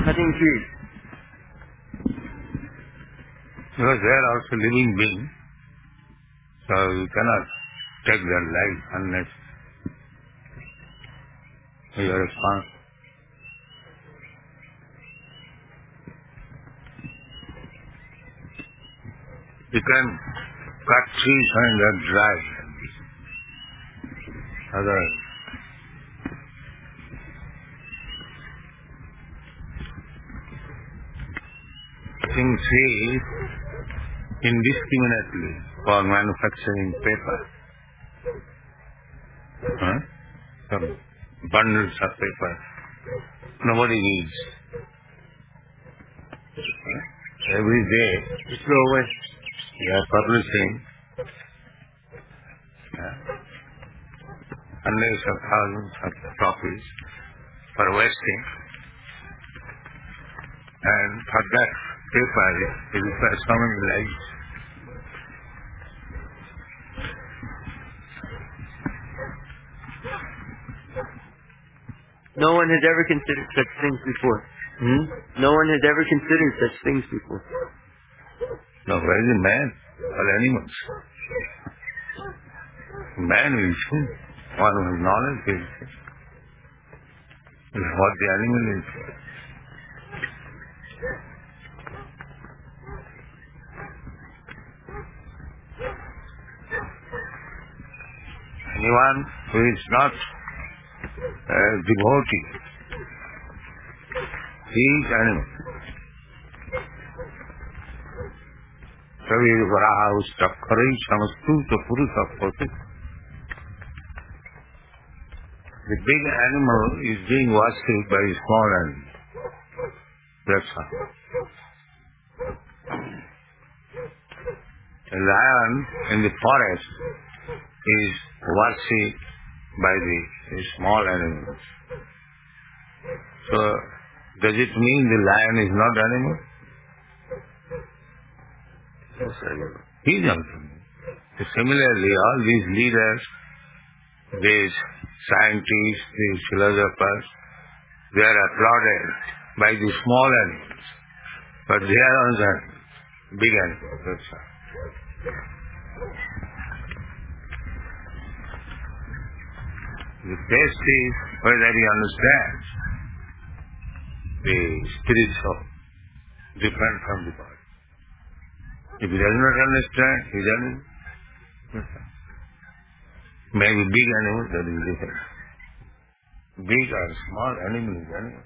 cutting trees? Because they are also living beings, so you cannot take their life unless you are responsible. You can cut trees when they are dry. Otherwise, cutting trees indiscriminately for manufacturing paper. Some bundles of paper nobody needs. Every day You throw away. they are publishing hundreds of thousands of copies for wasting, and for that paper it requires so many lives. No one has ever considered such things before. No one has ever considered such things before. No, where is the man or animals? Man will see. One who has knowledge will see. This is what the animal is. Anyone who is not a devotee, he is animal. Savi varaha ustakkharai samastuta purusa poti. The big animal is being worshipped by a small animal. That's all. A lion in the forest is worshipped by the small animals. So, does it mean the lion is not animal? Yes, animal. He is also animal. So similarly, all these leaders, these scientists, these philosophers, they are applauded by the small animals. But they are also big animals. That's all. The test is whether he understands the spirit soul, different from the body. If he does not understand, he doesn't. Maybe big animal, that is different. Big or small animal is animal.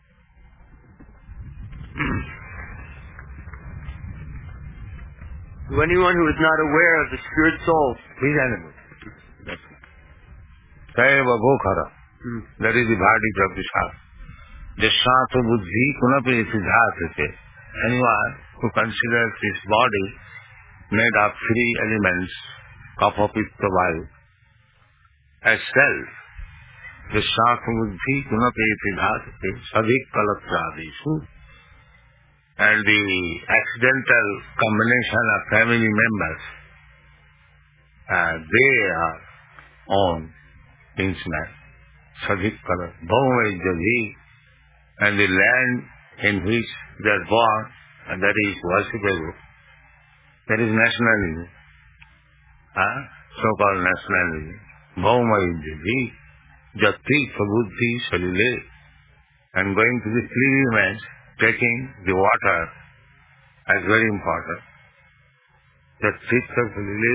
To anyone who is not aware of the spirit soul, Big animal. That's it. Saiva Gokhara. That is the verdict of the Shastra. Jashato buddhi kunapi siddhasate. Anyone who considers his body made of three elements, kapha, pitta, vayu, as self, jashato buddhi kunapi siddhasate, sadhik kalapradishu, and the accidental combination of family members, they are on inside. Sadhik kalap, bhava is the V, and the land in which they are born, and that is worshipable. That is nationalism. So-called nationalism. Bhauma is the V, Jati Sabuddhi Salile, and going to the pilgrimage, taking the water as very important. Jati Salile,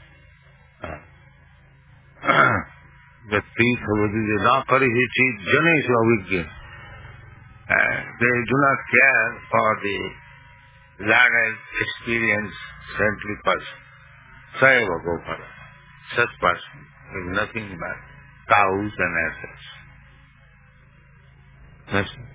Jati Sabuddhi, na kari hi cheez jane se avijna. They do not care for the learned, experienced, saintly person. Saiva Gokhara. Such person is nothing but cows and asses. That's it.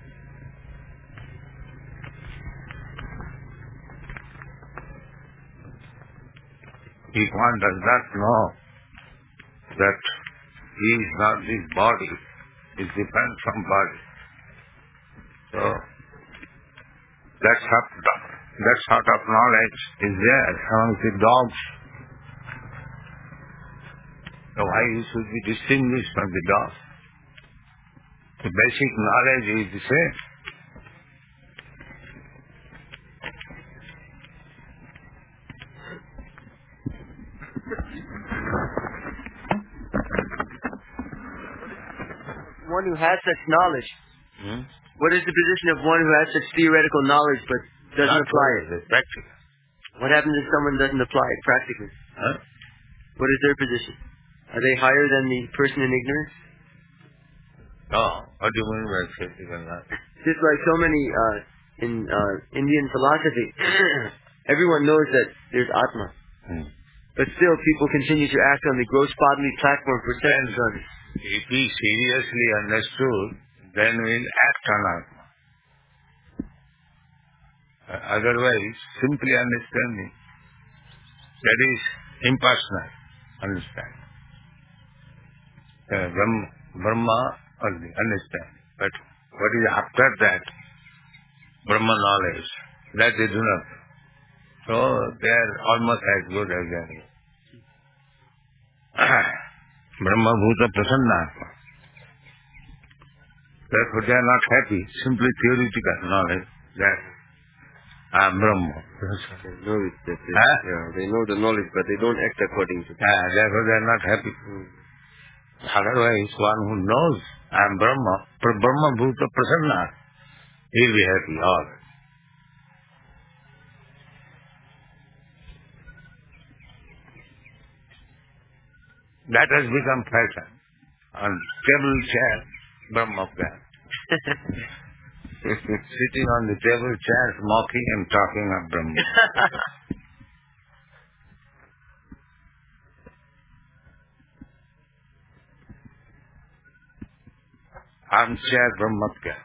If one does not know that he is not this body, is different from body. So, that sort of knowledge is there among the dogs. So why he should be distinguished from the dog? The basic knowledge is the same. one who has such knowledge, what is the position of one who has such theoretical knowledge but doesn't apply it? Practical. What happens if someone doesn't apply it practically? Huh? What is their position? Are they higher than the person in ignorance? No. What do you mean by theoretical knowledge? Just like so many in Indian philosophy, everyone knows that there's Atma. But still, people continue to act on the gross bodily platform for sense on it. If we seriously understood, then we'll act on Atma. Otherwise, simply understanding, that is impersonal understanding. Brahma only understanding. But what is after that, Brahma knowledge, that they do not. So they are almost as good as any. Brahma Bhuta Prasanna Atma. Therefore they are not happy, simply theoretical knowledge that I am Brahma. They know the knowledge, but they don't act according to it. Therefore they are not happy. Otherwise, one who knows I am Brahma, Brahma Bhuta Prasanna, he will be happy always. That has become fashion. On table chair, Brahma Gyan. Sitting on the table chair, mocking and talking of Brahma. Armchair Brahma Gyan.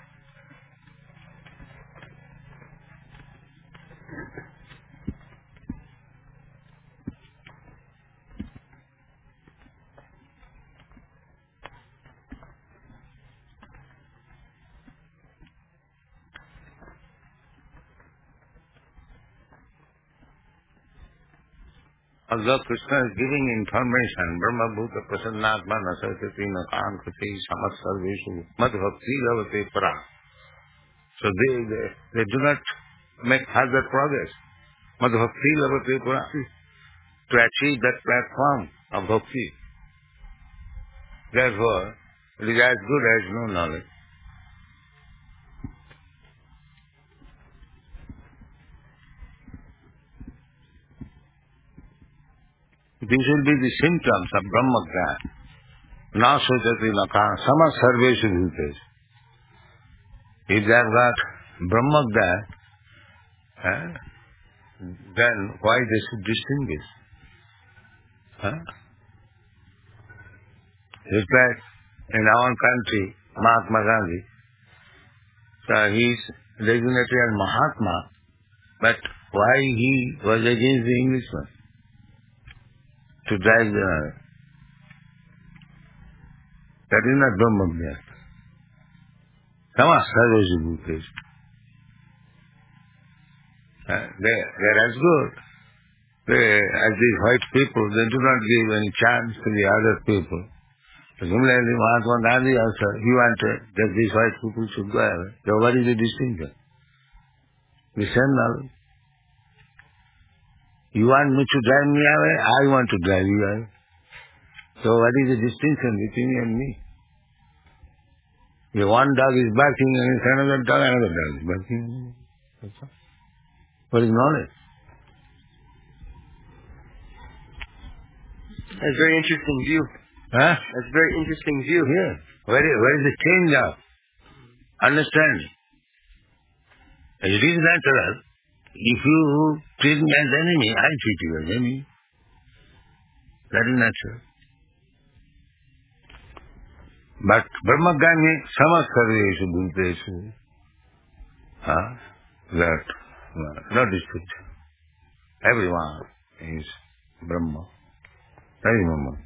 Although Krishna is giving information, Brahma Bhuta Prasannatma Nasartati Nakankati Samasarveshu Madhvakti Ravate Para. So they do not make further progress. Madhvakti Ravate Para. To achieve that platform of bhakti. Therefore, it is as good as no knowledge. These will be the symptoms of Brahma Gyan. Na sojati naka sama sarveshu bhutesh. If they have got Brahma Gyan, then why they should distinguish? In fact, in our country, Mahatma Gandhi, he is designated as Mahatma, but why he was against the Englishman? To drive the... That is not Brahma Gyan. Sama sarveshu bhutesh. They are as good. As these white people, they do not give any chance to the other people. Similarly, Mahatma Gandhi also, he wanted that these white people should go away. So what is the distinction? The same knowledge. You want me to drive me away? I want to drive you away. So what is the distinction between you and me? If one dog is barking and another dog is barking. That's all. What is knowledge? That's a very interesting view. That's a very interesting view. Yeah. Where is the change of understanding? It is natural. If you treat me as enemy, I treat you as enemy. That is natural. But Brahma Gyan samasarveshu bhuteshu. That no dispute. Everyone is Brahma. Everyone.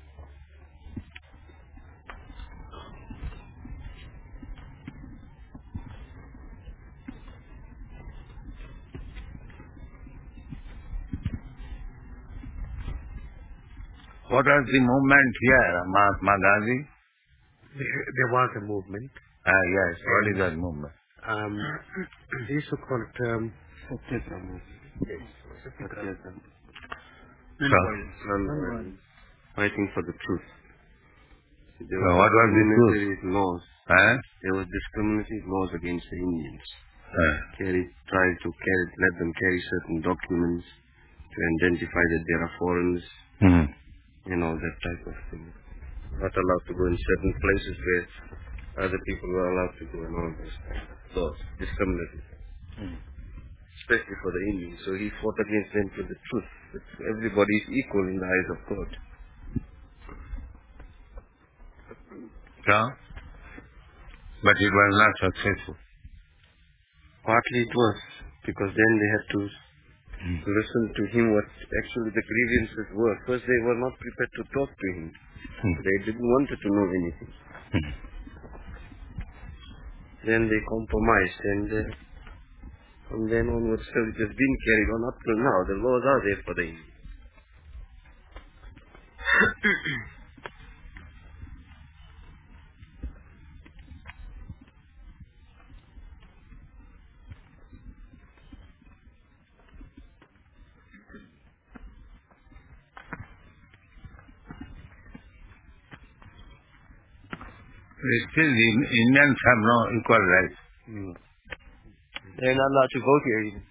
What was the movement here, Mahatma Gandhi? There was a movement. Yes, what is that movement? They used to call it Satyagraha movement. Yes, Satyagraha. Fighting for the truth. What was discriminatory laws. There were discriminatory laws against the Indians. Let them carry certain documents to identify that they are foreigners. That type of thing. Not allowed to go in certain places where other people were allowed to go and all those laws. Discriminatory. Especially for the Indians. So he fought against them for the truth. That everybody is equal in the eyes of God. Yeah. But it was not successful. Partly it was, because then they had to listen to him what actually the grievances were. First they were not prepared to talk to him. They didn't want to know anything. Then they compromised, and from then onwards it has been carried on up till now. The laws are there for the Indians. Still, the Indians have no equal rights. They're not allowed to vote here even.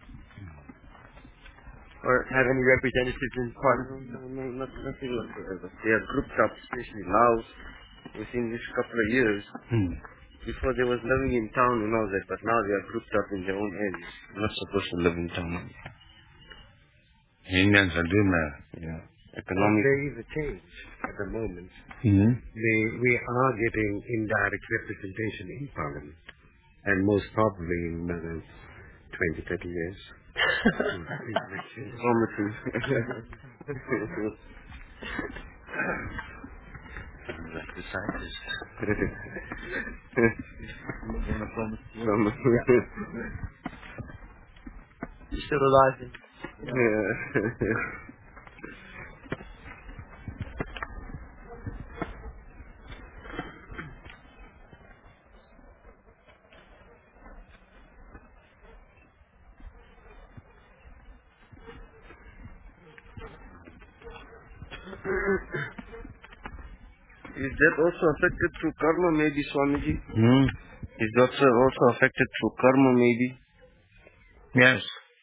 Or have any representatives in parliament? No, nothing whatsoever. They are grouped up, especially now, within this couple of years. Before they was living in town and all that, but now they are grouped up in their own areas. They're not supposed to live in town. Indians are doing that. Yeah. There is a change at the moment. We are getting indirect representation in Parliament, and most probably in another 20, 30 years. Like the scientists. You're still alive. Is that also affected through karma, maybe, Swamiji? Is that also affected through karma, maybe? Yes.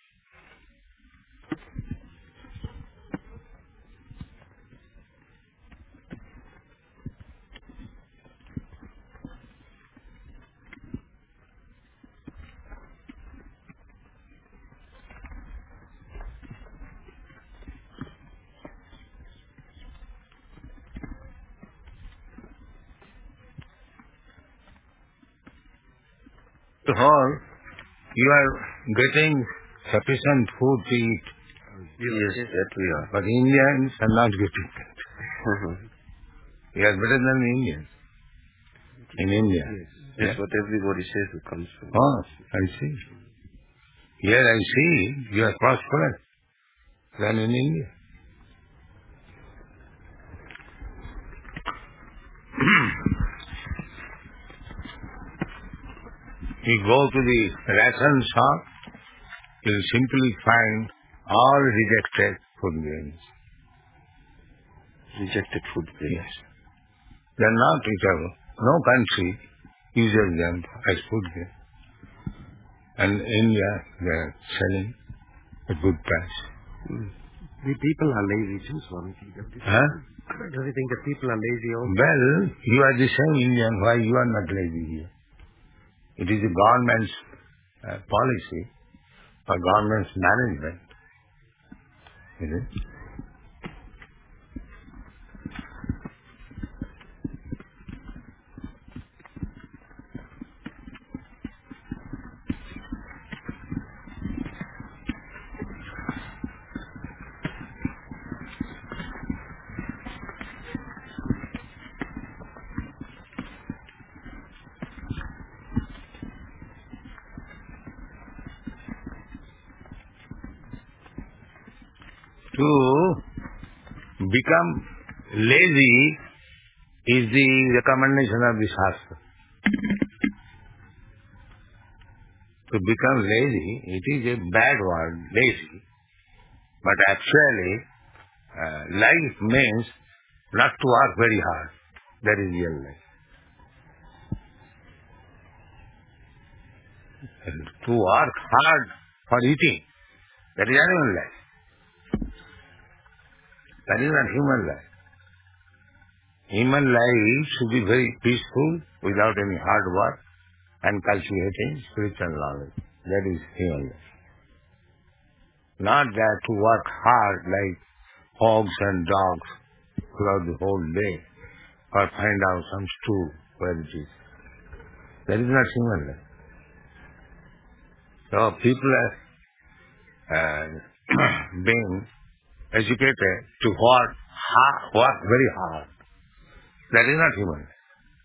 To all, you are getting sufficient food to eat. Yes, that we are. But Indians are not getting that. We are better than the Indians. In India. That's what everybody says who comes from. Oh, I see. Here I see you are prosperous than in India. You go to the ration shop, you will simply find all rejected food grains. Rejected food grains? Yes. They are not eatable. No country uses them as food grain. And India, they are selling a good price. The people are lazy too, Swamiji. Don't you think the people are lazy also? Well, you are the same Indian. Why you are not lazy here? It is the government's policy or government's management. Is it? To become lazy is the recommendation of the Shastra. To become lazy, it is a bad word, lazy. But actually, life means not to work very hard. That is real life. And to work hard for eating, that is animal life. That is not human life. Human life should be very peaceful, without any hard work, and cultivating spiritual knowledge. That is human life. Not that to work hard like hogs and dogs throughout the whole day, or find out some stool where it is. That is not human life. So people are being educated to work very hard. That is not human life.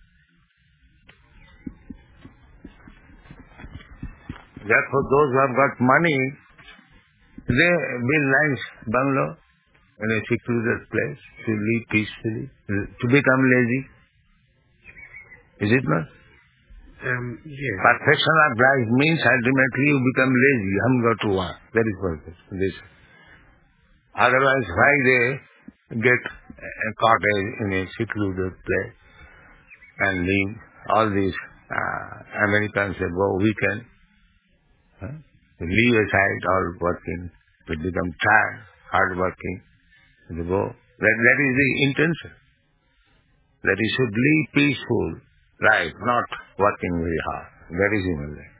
Therefore, those who have got money, they build nice bungalow in a secluded place to live peacefully, to become lazy. Is it not? Yes. Perfection of life means ultimately you become lazy. You haven't got to work. That is purpose. This. Otherwise, why they get a cottage in a secluded place and live? All these Americans say, go weekend. Leave aside all working. They become tired, hard working. They go. That is the intention. That you should live peaceful life, not working very hard. That is human life.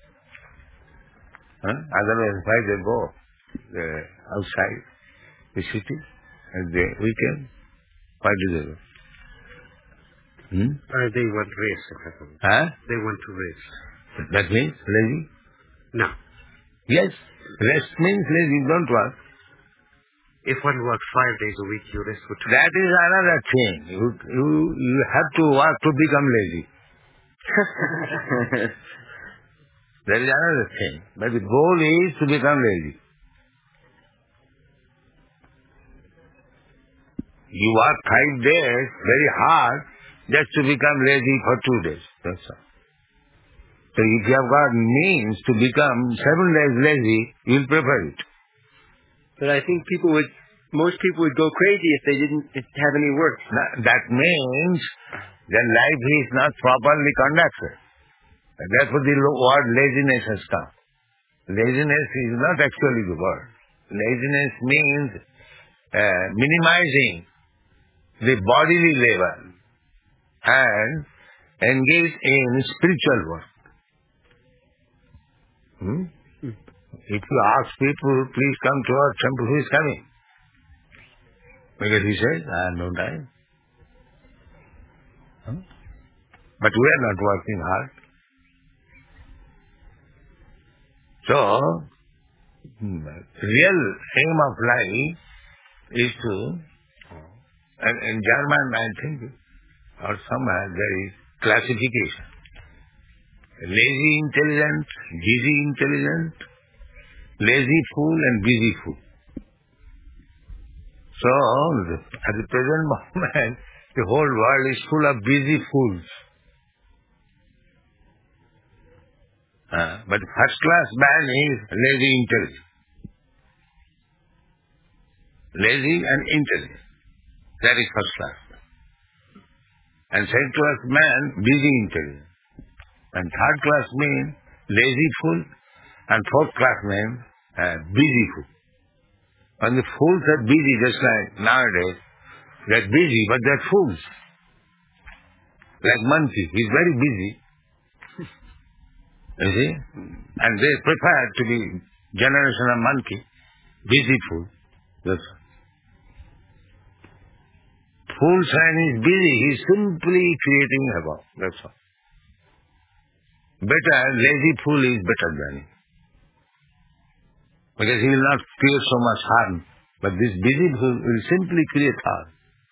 Otherwise, why they go outside the city at the weekend? Why do they go? They want rest. They want to rest. That means lazy? No. Yes. Rest means lazy. Don't work. If one works 5 days a week, you rest for 2 days. That is another thing. You have to work to become lazy. That is another thing. But the goal is to become lazy. You work 5 days very hard just to become lazy for 2 days. That's all. So if you have got means to become 7 days lazy, you will prefer it. But I think most people would go crazy if they didn't have any work. That means their life is not properly conducted. And therefore the word laziness has come. Laziness is not actually the word. Laziness means minimizing the bodily labor and engage in spiritual work. If you ask people, please come to our temple, who is coming? Because he says, I have no time. But we are not working hard. So, real aim of life is to, and in German I think, or somewhere there is classification. Lazy intelligent, busy intelligent, lazy fool and busy fool. So, at the present moment, the whole world is full of busy fools. But first class man is lazy intelligent. Lazy and intelligent. That is first class. And second class man, busy intelligent. And third class man, lazy fool. And fourth class man, busy fool. And the fools are busy just like nowadays. They're busy, but they're fools. Like monkey. He's very busy. You see? And they prefer to be generation of monkey. Busy fool. That's all. Fool's man is busy. He's simply creating havoc. That's all. Better, lazy fool is better than him. Because he will not create so much harm. But this busy fool will simply create harm.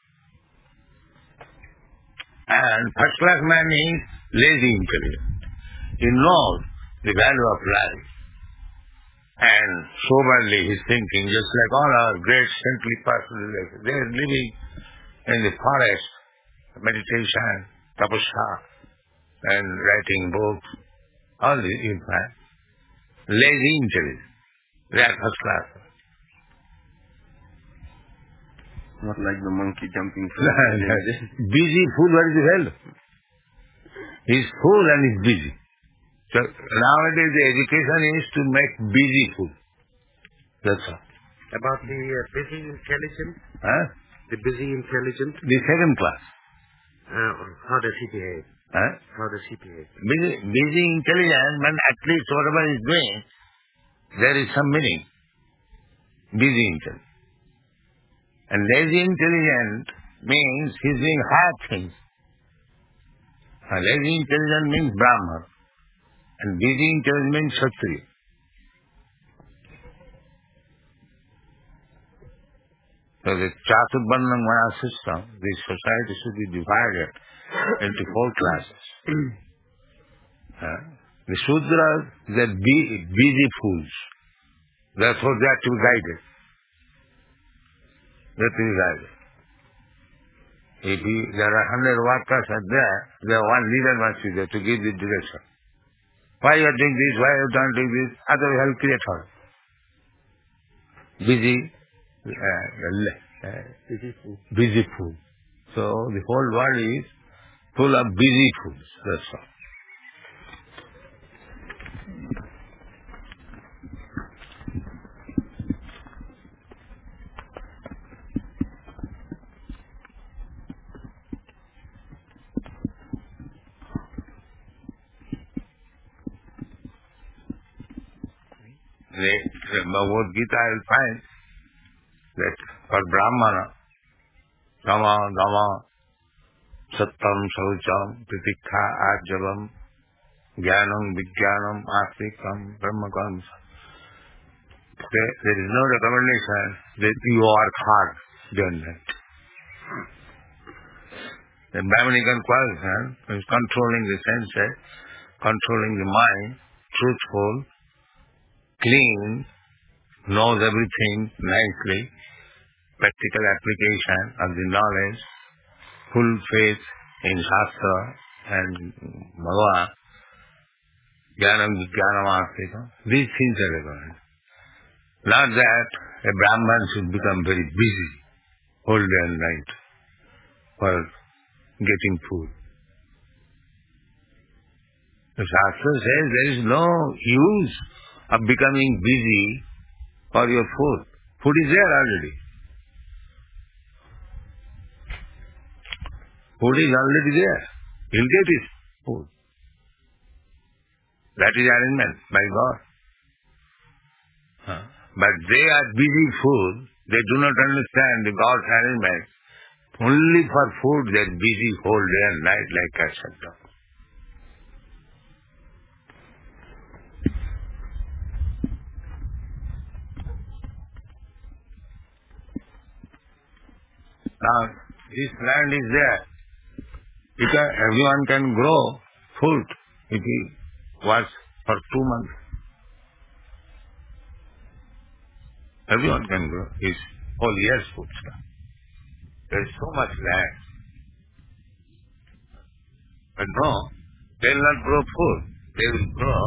And first class man is lazy intelligent. He knows the value of life. And soberly he's thinking, just like all our great saintly persons, they're living in the forest, meditation, tapasya, and writing books, all this, in fact, lazy intelligence. They are first class. Not like the monkey jumping. Busy fool, what is the value? He's full and he's busy. So nowadays the education is to make busy fool. That's all. About the busy intelligent? Huh? The busy intelligent? The second class. How does he behave? Huh? How does he behave? Busy intelligent, when at least whatever he's doing, there is some meaning. Busy intelligent. And lazy intelligent means he's doing hard things. Lazy intelligent means Brahman. And busy intelligent means Kshatriya. So the Chaturvarna Maya system, the society should be divided into 4 classes. The Shudras, they're busy fools. Therefore they have to be guided. They have to be guided. If there are 100 workers are there one leader must be there to give the direction. Why you are doing this? Why you don't do this? Otherwise I will create her. Busy fool. So the whole world is full of busy fools. That's all. The Bhagavad Gita will find that for Brahmana, Kama, Dama, Sattam, Saucham, Titikha, Arjavam, Jnanam, Vijnanam, Astikam, Brahmakam. There is no recommendation that you work hard doing that. The Brahmanical qualification is controlling the senses, controlling the mind, truthful, clean, knows everything nicely, practical application of the knowledge, full faith in Shastra and Bhagavan, Jnanam, Vijnanam, Astika. These things are recommended. Not that a Brahman should become very busy whole day and night for getting food. The Shastra says there is no use of becoming busy for your food. Food is there already. Food is already there. He'll get his food. That is arrangement by God. But they are busy fools. They do not understand the God's arrangement. Only for food they are busy whole day and night like cats and dogs. Now, this land is there. Everyone can grow food if he works for 2 months. Everyone can grow his whole year's food stuff. There is so much land. But no, they will not grow food. They will grow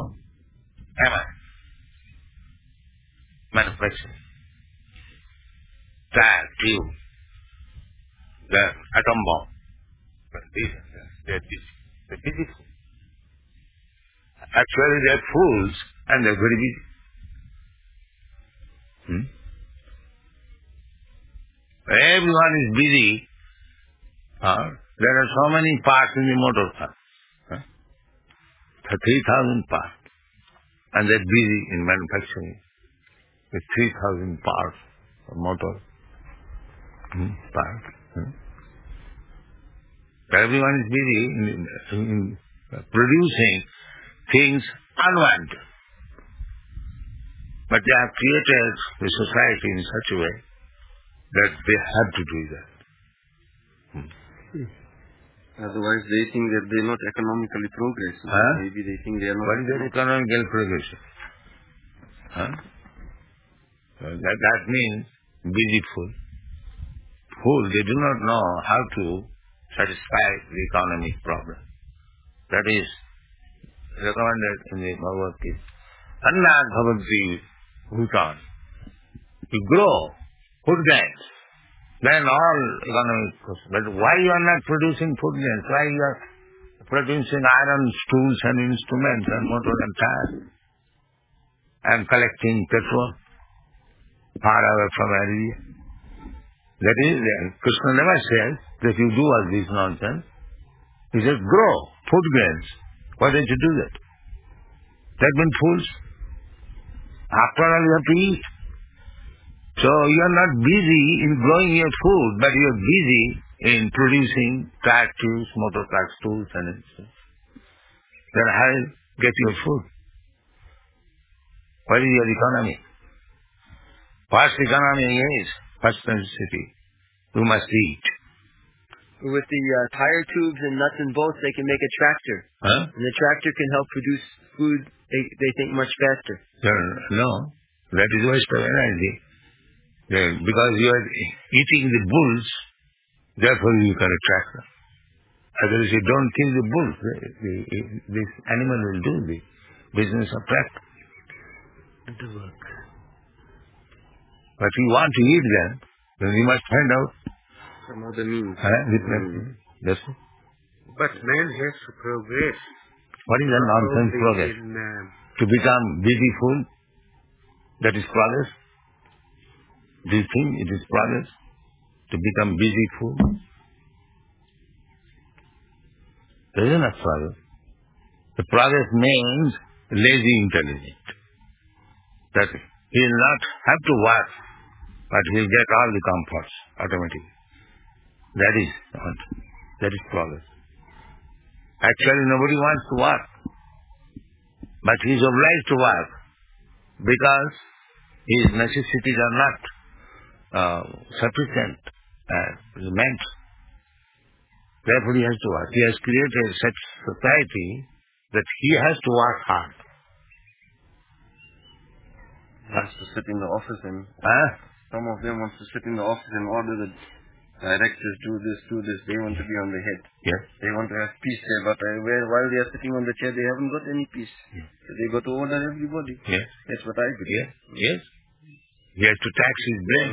manufacturing. Tire, tube, the atom bomb. But they are busy. They are busy fools. Actually they are fools and they are very busy. Everyone is busy. There are so many parts in the motor car. 3,000 parts. And they are busy in manufacturing with 3,000 parts of motor. Parts. Everyone is busy in producing things unwanted. But they have created the society in such a way that they have to do that. Otherwise they think that they are not economically progressing. Maybe they think they are not... What is their economical progression? That means busy fool. Fool, they do not know how to satisfy the economic problem. That is recommended in the Bhagavad Gita. Annat bhavanti bhutan. You grow, food grains. then all economic costs. But why you are not producing food grains? Why you are producing iron tools and instruments and motor and tires and collecting petrol far away from area? That is, Krishna never says that you do all this nonsense. He says, grow food grains. Why don't you do that? That means fools. After all, you have to eat. So you are not busy in growing your food, but you are busy in producing tire tools, motor car tools and instruments. Then how do you get your food? What is your economy? First economy is, first necessity. You must eat. With the tire tubes and nuts and bolts, they can make a tractor. Huh? And the tractor can help produce food, they think, much faster. No, that is waste of energy. Because you are eating the bulls, therefore you can attract them. Otherwise you don't kill the bulls. This animal will do the business of tractor. The work. But you want to eat them, then you must find out some other means. That's it. But man has to progress. What is a nonsense progress? To become beautiful, that is progress? Do you think it is progress? To become beautiful? That is not progress. The progress means lazy intelligent. That he will not have to work, but he will get all the comforts automatically. That is progress. Actually, nobody wants to work, but he is obliged to work because his necessities are not sufficient and meant. Therefore, he has to work. He has created such society that he has to work hard. Wants to sit in the office and some of them wants to sit in the office and order the directors do this. They want to be on the head. Yes. They want to have peace there, but while they are sitting on the chair, they haven't got any peace. Yes. So they got to order everybody. Yes. That's what I believe. Yes. He has to tax his brain.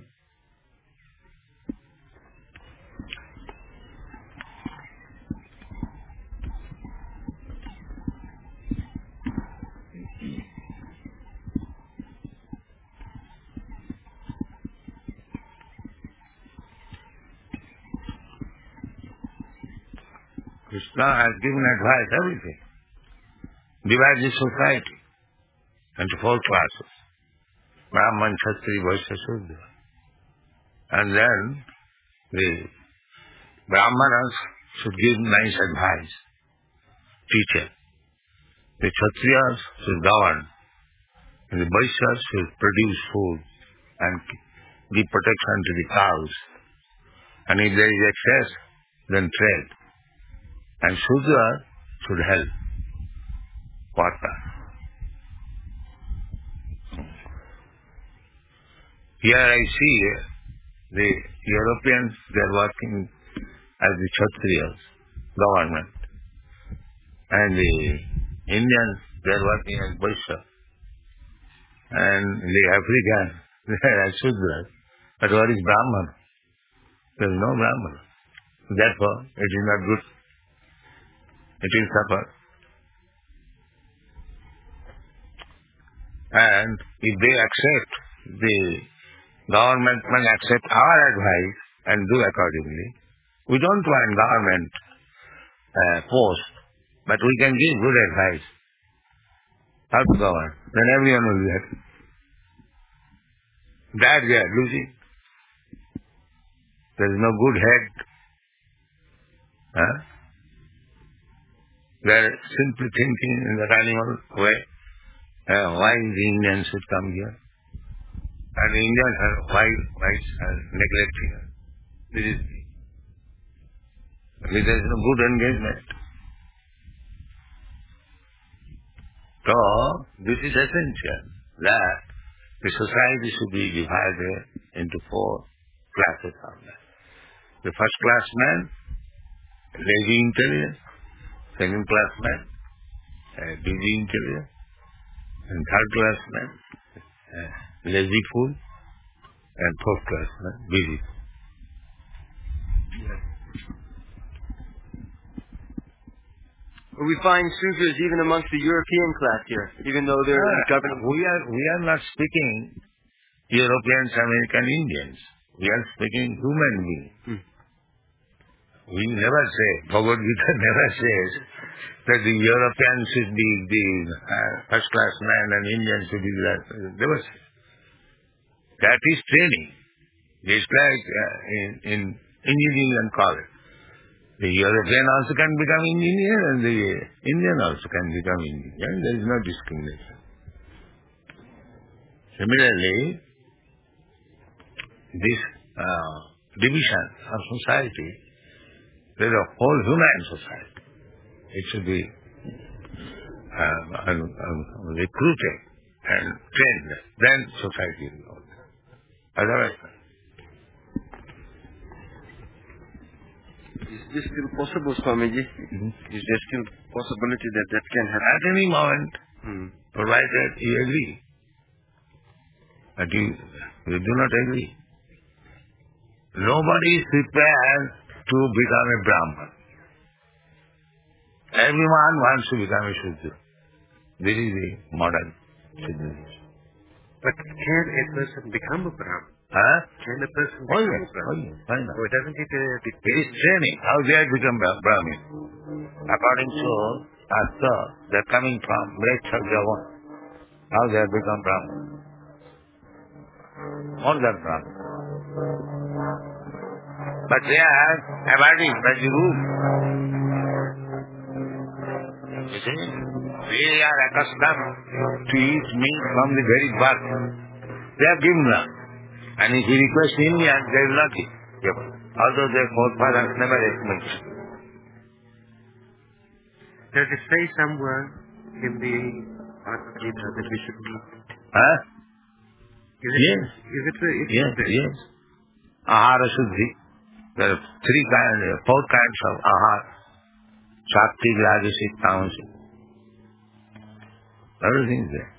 Krishna has given advice, everything. Divide the society into 4 classes. Brahman, Kshatriya, Vaishya, Shudra. And then the Brahmanas should give nice advice, teacher. The Kshatriyas should govern. And the Vaishyas should produce food and give protection to the cows. And if there is excess, then trade. And Shudra should help. Partner. Here I see the Europeans, they are working as the Kshatriyas, government. And the Indians, they are working as Vaishya. And the Africans, they are as Shudras. But what is Brahman? There is no Brahman. Therefore, it is not good. It will suffer. And if they accept, the government must accept our advice and do accordingly. We don't want government post, but we can give good advice. How to govern? Then everyone will be happy. That we are losing. There is no good head. They are simply thinking in that animal way. Why the Indians should come here? And the Indians are why neglecting us. This is there is no good engagement. So this is essential that the society should be divided into 4 classes of men. The first class man, lazy intelligence. Second class man, busy intelligence. And third class man, lazy fool. And fourth class man, busy. We find Sudras even amongst the European class here, even though they're governing. We are not speaking Europeans, American, Indians. We are speaking human beings. We never say, Bhagavad Gita never says that the Europeans should be the first-class man and Indians should be the never say. That is training. It's like in engineering and college. The European also can become engineer and the Indian also can become engineer. There is no discrimination. Similarly, this division of society, there is a whole human society. It should be recruited and trained. Then society will go. Otherwise, is this still possible, Swamiji? Is there still possibility that can happen? At any moment, provided you agree. But you do not agree. Nobody is prepared to become a Brahman. Everyone wants to become a Shudra. This is the modern civilization. But can a person become a Brahman? Can a person become a Brahman? Why not? Or doesn't it It is training. How they have become Brahmin. According to Shastra, they are coming from Mlecha Javan. How they have become Brahmin. More than Brahmin. But they are abiding by the rule. You see? We are accustomed to eat meat from the very birth. They have given us. And if we request Indians, they will not give us. Although their forefathers never ate meat. Does it say somewhere in the Bhagavad Gita that we should eat? Yes. Yes. Ahara Shuddhi. There are four kinds of ahara. Sattvic, Rajasic, Tamasic. Everything is there.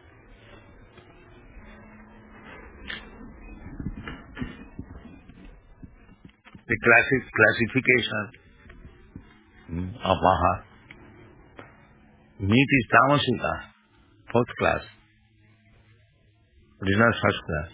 The classification of ahara. Meat is Tamasika, fourth class. It is not first class.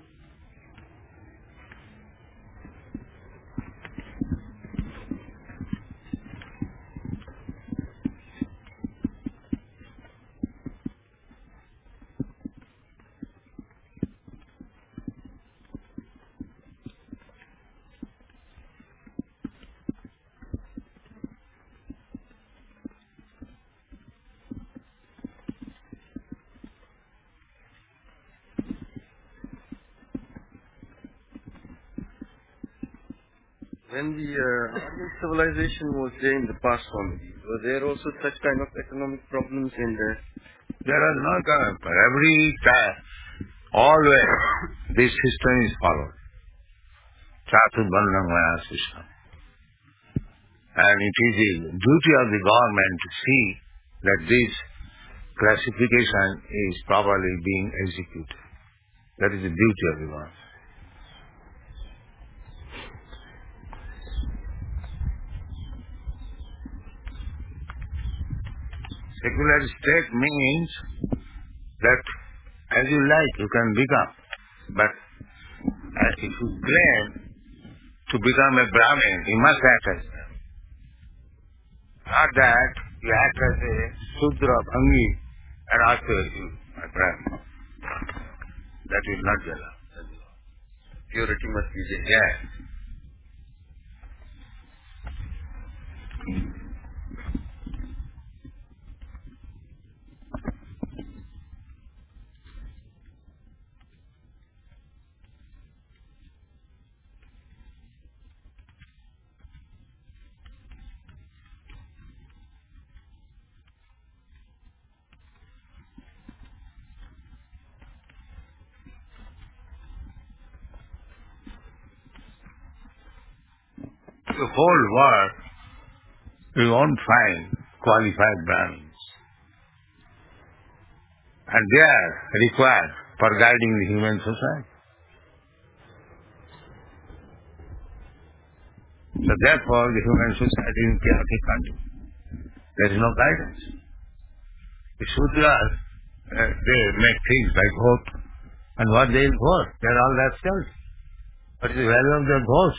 When the Aryan civilization was there in the past, Swamiji, were there also such kind of economic problems in there? There are no kind. Every time, always, this system is followed. Chaturvarnam Maya system. And it is the duty of the government to see that this classification is properly being executed. That is the duty of the government. Secular state means that as you like, you can become. But if you claim to become a Brahmin, you must act as that. Not that you act as a Sudra, Bhangi, and also you a Brahmin. That will not be allowed. Purity must be there. Yes. The whole world, you won't find qualified Brahmins. And they are required for guiding the human society. So Therefore, the human society in chaotic country, there is no guidance. The Sudras, they make things like vote, and what they will vote, they are all rascals. What is the value of their votes?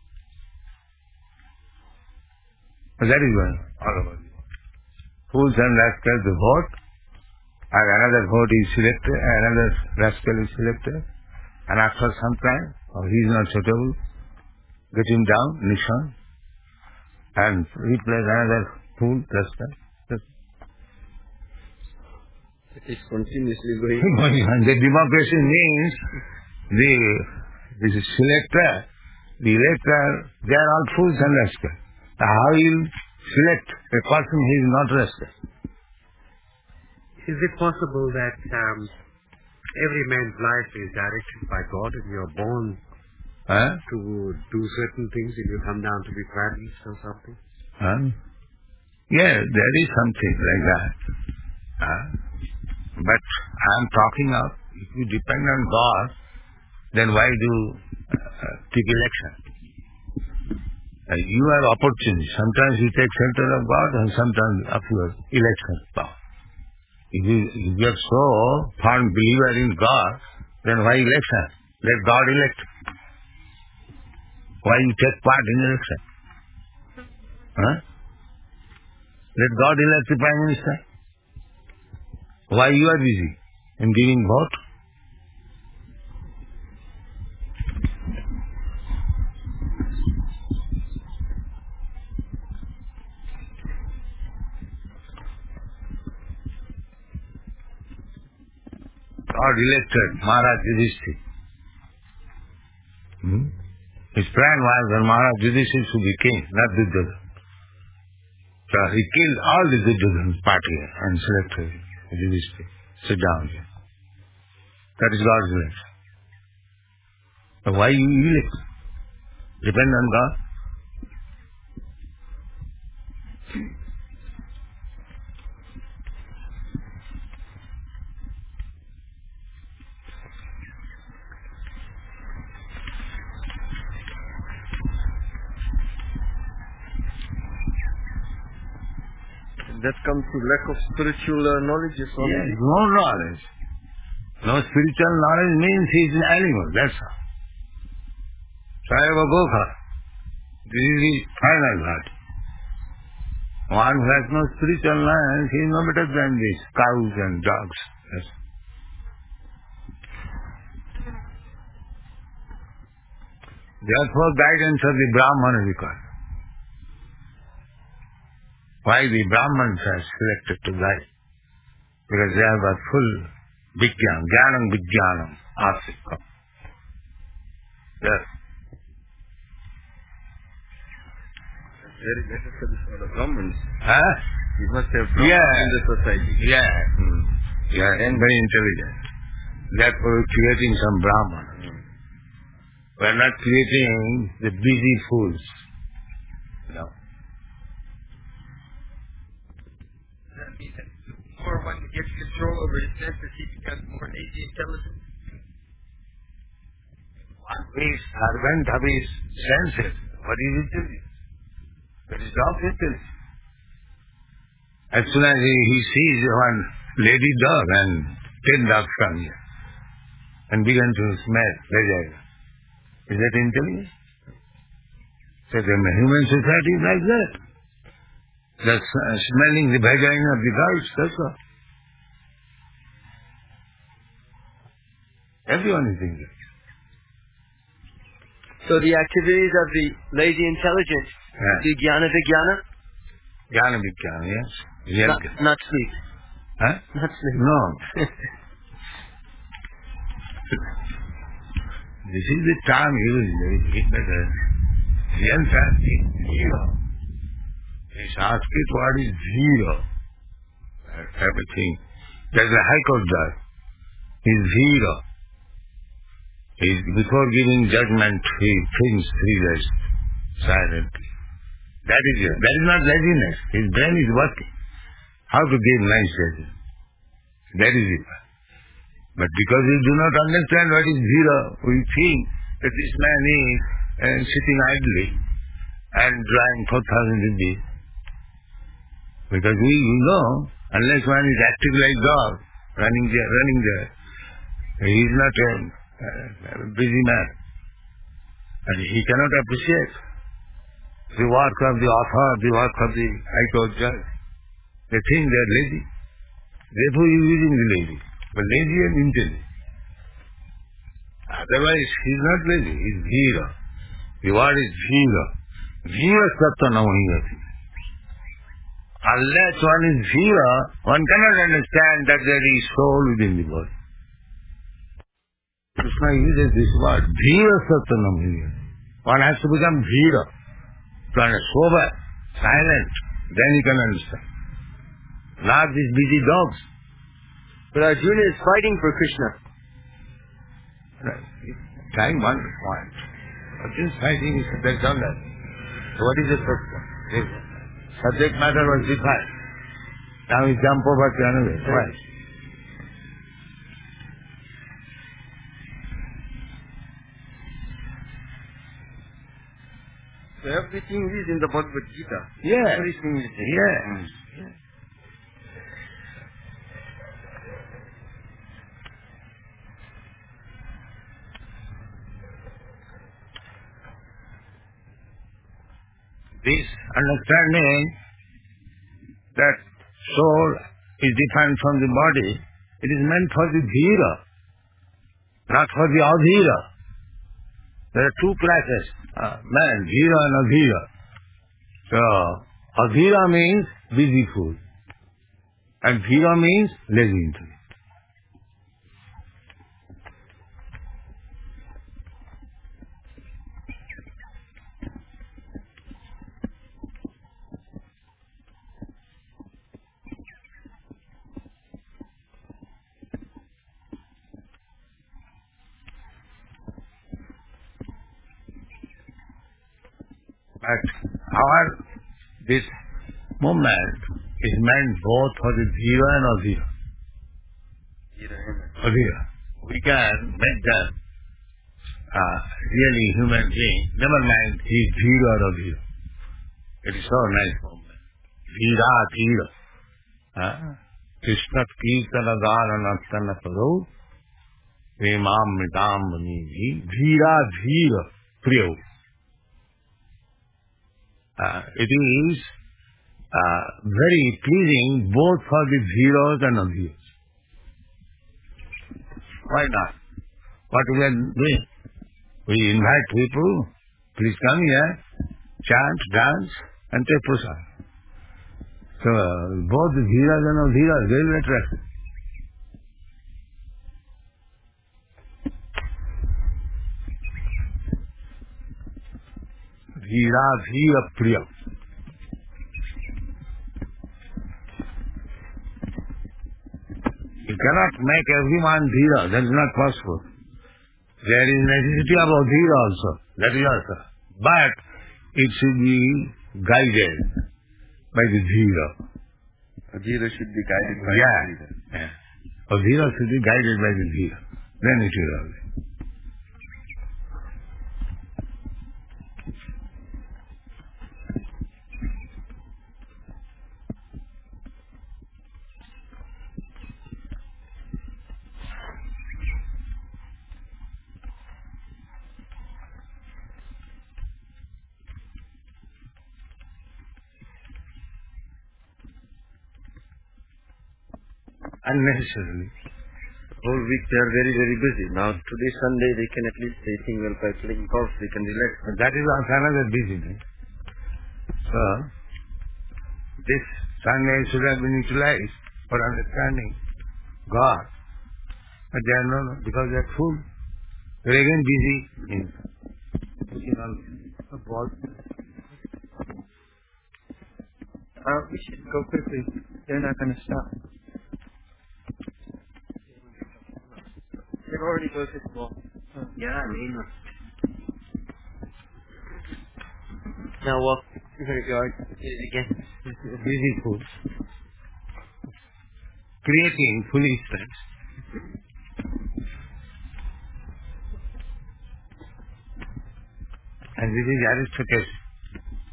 That is why all over the world. Fools and rascals they vote, and another vote is selected, another rascal is selected, and after some time, he is not suitable, get him down, Nixon, and replace another fool, rascal. It is continuously going on. The democracy means the selector, the elector, they are all fools and rascals. How you select a person who is not rascal? Is it possible that every man's life is directed by God and you're born to do certain things and you come down to be practiced or something? Yeah, there is something like that. But I'm talking of, if you depend on God, then why do take election? You are opportunist. Sometimes you take shelter of God and sometimes of your election power. If you are so firm believer in God, then why election? Let God elect. Why you take part in election? Let God elect the Prime Minister. Why you are busy in giving vote? God elected Maharaj Yudhishthira. His plan was that Maharaj Yudhishthira should be king, not Duryodhana. So he killed all the Duryodhana's party and selected Yudhishthira. Sit down here. That is God's election. But why you elect? Depend on God. That comes to lack of spiritual knowledge. Yes, no knowledge. No spiritual knowledge means he is an animal, that's all. Sayava Gokha. This is the final word. One who has no spiritual knowledge, he is no better than these cows and dogs. Yes. Therefore, guidance of the Brahmana is required. Why the Brahmans are selected to guide? Because they have got full Vijnanam, Jnanam Vijnanam, Asika. Yes. Very necessary for the Brahmins. You must have Brahmins in the society. Yeah. And very intelligent. Therefore we're creating some Brahman. We're not creating the busy fools. No. Or when he gets control over his senses, he becomes more lazy intelligent. One who is servant of his senses, what is intelligence? That is not intelligence. As soon as he sees one lady dog and 10 dogs come here and begin to smell, is that intelligence? So the human society is like that. That's smelling the vagina of the gods, that's all. Everyone is doing it. So the activities of the lazy intelligence, the jnana vijnana? Jnana vijnana, yes. Not sleep. Not sleep. No. This is the term used in the real fasting, zero. He's asked it what is zero. Everything. There's a High Court judge. He's zero. Before giving judgment, he thinks 3 days silently. That is it. That is not laziness. His brain is working. How to give nice judgment. That is it. But because we do not understand what is zero, we think that this man is sitting idly and drawing 4,000 rupees. Because we know, unless one is active like dog, running there, he is not a busy man. And he cannot appreciate the work of the author, the work of the High Court judge. They think they are lazy. Therefore he is using the lazy. But lazy and intelligent. Otherwise he is not lazy, he is Dhira. The word is Dhira. Dhira Sattva Namahiyati. Unless one is Dhira, one cannot understand that there is soul within the body. Krishna uses this word, Dhira Sattva Namahiyati. One has to become Dhira. To understand, sober, silent, then he can understand. Not these busy dogs. But Arjuna is fighting for Krishna. Right. Trying one point. Arjuna is fighting, he said, that's all that. So what is the first one? The subject matter was defined. Now we jump over to another. Why? So everything is in the Bhagavad Gita. Yeah. Everything is there. Yeah. This understanding that soul is different from the body, it is meant for the Dhira, not for the Adhira. There are two classes, man, Dhira and Adhira. So, Adhira means busy fool, and Dhira means lazy intellect. But our this movement is meant both for the Dhira and Adhira. Adhira. We can make them really human being. Never mind he is Dhira or Adhira. It is so nice movement. Dhira, Dhira. Krishna Kirtana Dana Nartana Paro Premam Midam Mani Dhira, Dhira, Priyo. It is very pleasing both for the Dhiras and Adhiras. Why not? What we are doing? We invite people, please come here, chant, dance, and take prasad. So both the Dhiras and Adhiras, very attractive. Dhira, Dhira, Priya. You cannot make everyone Dhira, that is not possible. There is necessity of Adhira also, that is also. But it should be guided by the Dhira. Adhira should be guided by the Dhira. Yeah. Adhira should be guided by the Dhira. Then it will happen. Unnecessarily. Whole week they are very, very busy. Now today Sunday they can at least they think, well, by playing golf they can relax. But that is another busyness. So, this Sunday should have been utilized for understanding God. But they are not, because they are full. They are again busy in looking on the ball. We should go quickly. They're not going to stop. They've already go to the ball. Yeah, I mean. Now walk. You're going to go again. Busy fools. Creating foolishness. And this is Aristotle.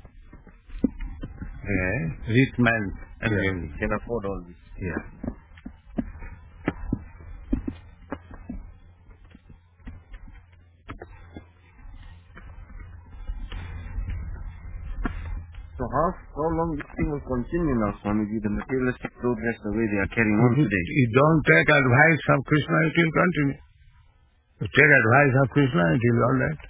rich man can afford all this. Yeah. So how long this thing will continue now, Swamiji? The materialistic progress, the way they are carrying on today. You don't take advice of Krishna, it will continue. You take advice of Krishna, it will be all right.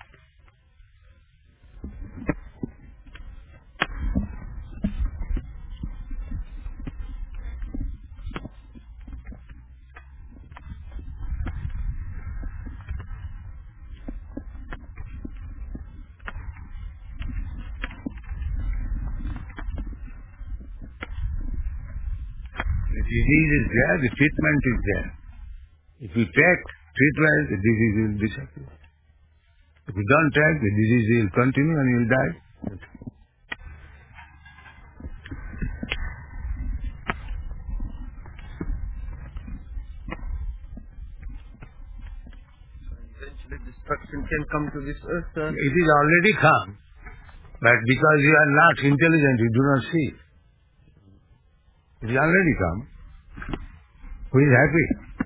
The disease is there, the treatment is there. If you take treatment, the disease will disappear. If you don't take, the disease will continue and you will die. Eventually destruction can come to this earth, sir. It is already come, but because you are not intelligent, you do not see it. It is already come. Who is happy?